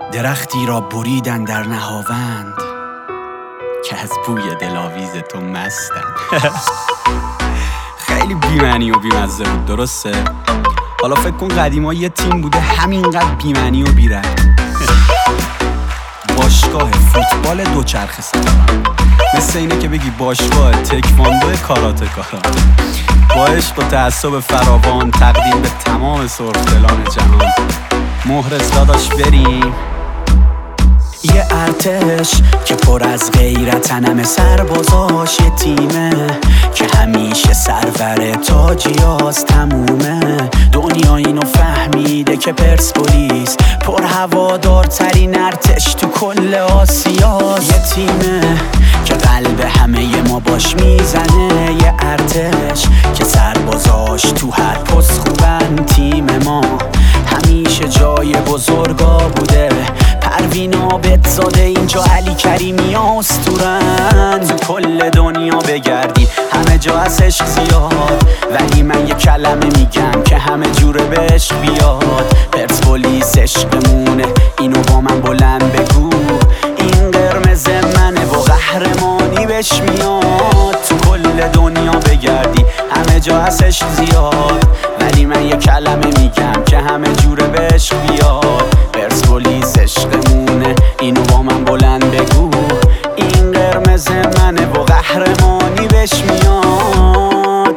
درختی را بریدن در نهاوند که از بوی دلاویز تو مستن. خیلی بی‌معنی و بی‌مزه بود، درسته؟ حالا فکر کن قدیما یه تیم بوده همینقدر بی‌معنی و بی‌ربط. باشگاه فوتبال دوچرخه سواران، مثل اینه که بگی باشگاه تکواندو کاراتکارا. با عشق و تعصب فراوان تقدیم به تمام سرخدلان جهان. مهرس داداش بریم. یه ارتش که پر از غیرتن، همه سربازاش یه تیمه که همیشه سرور تاجیاز تمومه. دنیا اینو فهمیده که پرسپولیس پر هوادارترین ارتش تو کل آسیاست. یه تیمه که قلب همه ما باش میزنه، یه ارتش که سربازاش تو هر پست خوبن. تیم ما همیشه جای بزرگا بوده، پروین عابدزاده اینجا، علی کریمی اسطورن. تو کل دنیا بگردی همه جا از عشق زیاد، ولی من یه کلمه میگم که همه جوره به عشق بیاد. پرسپولیس عشقمونه، اینو با من بلند بگو. این قرمز منه و قهرمانی بهش میاد. تو کل دنیا بگردی همه جا از عشق زیاد، ولی من یه کلمه میگم که همه جوره به عشق بیاد. پرسپولیس عشقمونه، اینو با من بلند بگو. این قرمز منه و قهرمانی بهش میاد.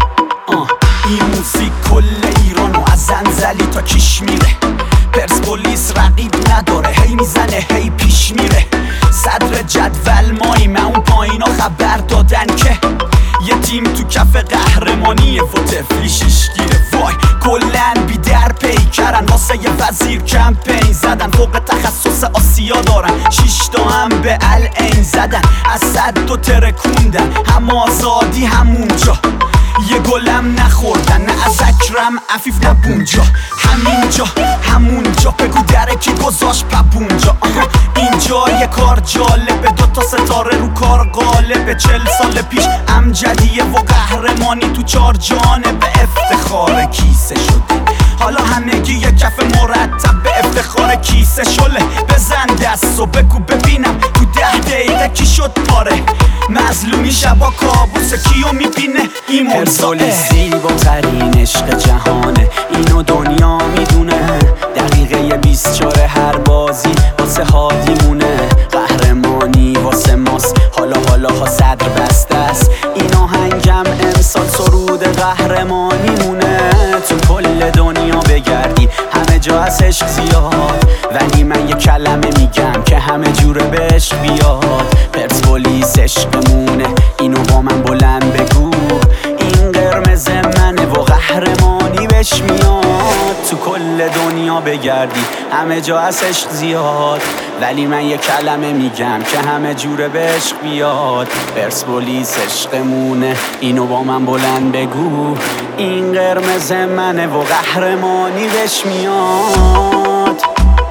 این موسیقی کل ایرانو از زنزلی تا کیش میره. پرسپولیس رقیب نداره، هی میزنه هی پیش میره. صدر جدول ماییم، اون پایینا خبر دادن که یه تیم تو کف قهرمانیه و تفلی شیشگیره. وای کلن بی در پیکرن، واسه یه وزیر کمپین زدن. فوق تخصص آسیا دارن، 6 تا هم به العین زدن. از صد و ترکوندن، هم آزادی همونجا. یه گلم نخوردن، نه از اکرم عفیف نه بونجا. همینجا همونجا بگو درکی گذاشت پپونجا. اینجا یه کار جالبه، 2 تا ستاره رو کار غالبه. 40 سال پیش امجدیه و قهرمانی تو 4 جانبه. افتخار کیسه شده، حالا همگی یه کف مرتب به افتخار کیسه شله. بزن دست و بگو ببینم تو 10 دقیقه کی شد پاره. مظلومی شبا کابوس کیو میبینه ایمان. پرسپولیس زیباترین عشق جهانه، اینو دنیا میدونه. دقیقه 24 هر بازی واسه هادیمونه. قهرمانی واسه ماست، حالا ها صدر بسته است. این آهنگم امسال سرود قهرمانی مونه. تو کل دنیا بگردی همه جا از عشق زیاد، ولی من یه کلمه میگم که همه جوره به عشق بیاد. پرسپولیس عشقمونه، اینو با من بلند بگو. این قرمز منه و قهرمانی بهش میاد. تو کل دنیا بگردی همه جا از عشق زیاد، ولی من یه کلمه میگم که همه جوره به عشق بیاد. پرسپولیس عشقمونه، اینو با من بلند بگو. این قرمز منه و قهرمانی بهش میاد.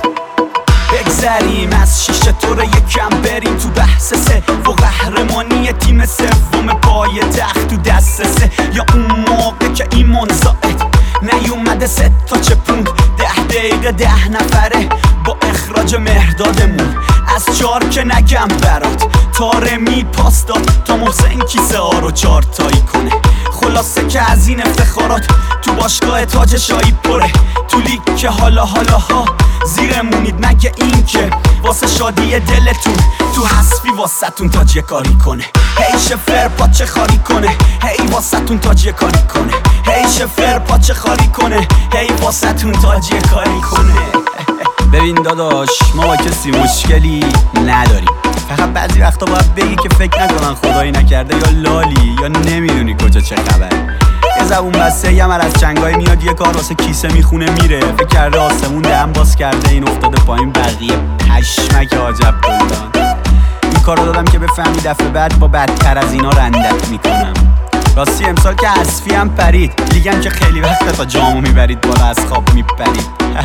بگذریم از 6 طور یکم بریم تو بحث 3 و قهرمانی تیم سوم پای تخت تو دست 3. یا اون موقع که ایمان زائد نیومده 3 تا چپوند. 10 دقیقه 10 نفره با اخراج مهردادمون. از 4 که نگم برات، تارمی پاس داد تا محسن کیسه ها رو 4 تایی کنه. خلاصه که از این افتخارات تو باشگاه تاج شایی پره. تو لیگ که حالا ها زیرمونید، مگه این که واسه شادی دلتون تو حذفی واسه تون تاج یه کاری کنه. هی شفر پاچه خاری کنه، هی واسه تون تاج یه کاری کنه. هی شفر پاچه خاری کنه، هی واسه تون تاج یه کاری کنه. ببین داداش، ما با کسی مشکلی نداریم، فقط بعضی وقتا باید بگی که فکر نکنن خدایی نکرده یا لالی یا نمیدونی کجا چه خبر. یه زبون بسته یه عمل از چنگای میاد، یه کار واسه کیسه میخونه میره. فکر کرده آسمون دهن باز کرده، این افتاده پایین بقیه پشمک عجب بلدان. این کارو دادم که بفهمی دفعه بعد با بدتر از اینا رندت میکنم. راستی امسال که حذفی هم پرید، لیگم که خیلی وقت تا جامو میبرید بالا از خواب میپرید.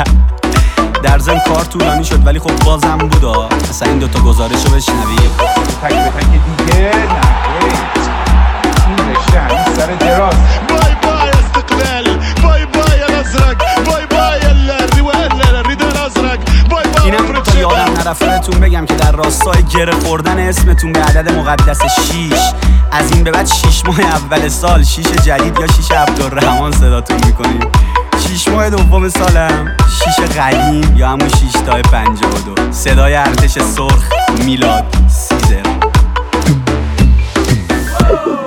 در ضمن کار طولانی شد ولی خب بازم بودا. اصلا این 2 تا گزارشو بشنوی. تک به تک دیگه نه این رشته هنوز سر دراز. باي باي استقلال، باي باي الازرق، باي باي الريدة الازرق، باي باي رفقتون بگم که در راستای گره خوردن اسمتون به عدد مقدس 6 از این به بعد 6 ماه اول سال 6 جدید یا 6 عبدالرحمن صداتون میکنیم. 6 ماه دوم سالم 6 قدیم یا همون 6 تا 52. صدای ارتش سرخ میلاد سیزر.